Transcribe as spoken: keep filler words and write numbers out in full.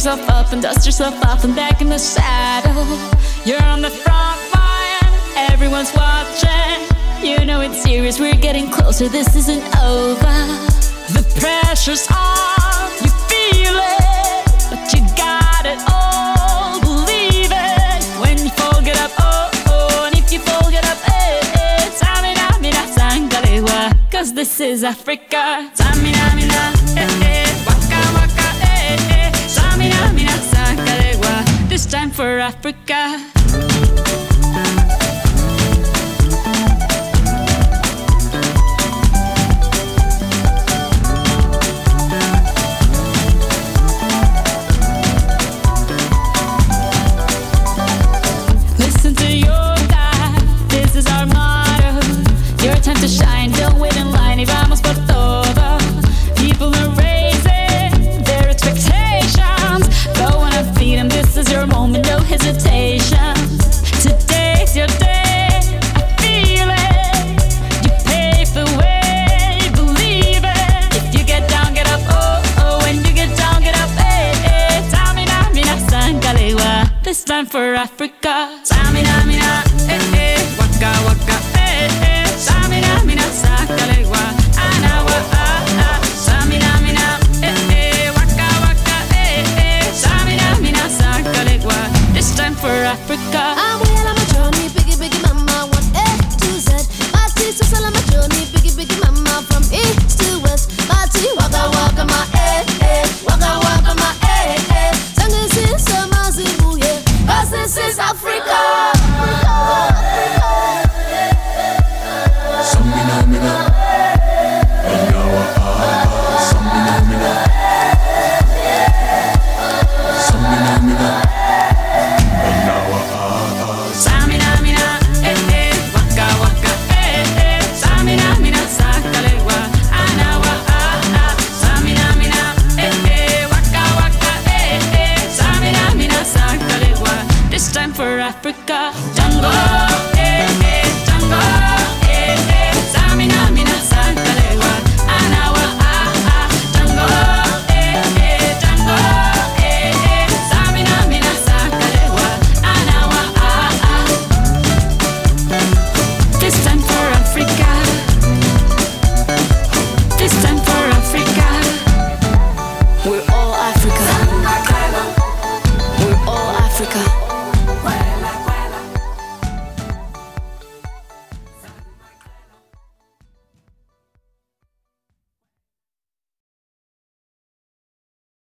yourself up and dust yourself off and back in the saddle. You're on the front line, everyone's watching. You know it's serious, we're getting closer, this isn't over. The pressure's on, you feel it, but you got it all, believe it. When you fall, get up, oh, oh, and if you fall, get up, eh, eh. Samina, mina, sangalewa, cause this is Africa. Samina, mina, eh, eh, waka, waka, eh, eh. Samina, mina, sangalewa, this time for Africa. Time to shine, don't wait in line, y vamos por todo. People are raising their expectations. Go on and feed them, this is your moment, no hesitation. Today's your day, I feel it. You pave the way, believe it. If you get down, get up, oh, oh. When you get down, get up, eh, eh. Samina, mina, sangalewa, this time for Africa. Samina, mina, eh, eh. Waka, waka, eh, eh. Samina, mina, sangalewa, anawa, ah, ah. Samina, mina, eh, eh. Waka, waka, eh, eh. Samina, mina, sangalewa, this time for Africa. I'm well on my journey, biggie, biggie mama, one A to Z. Party, so sell on my journey, biggie, biggie mama, from east to west. Party, waka, waka, my eh, eh. Waka, waka, my eh, eh. Sangin' sin, sama, zibu, yeah. Cause this is Africa. For Africa, jungle.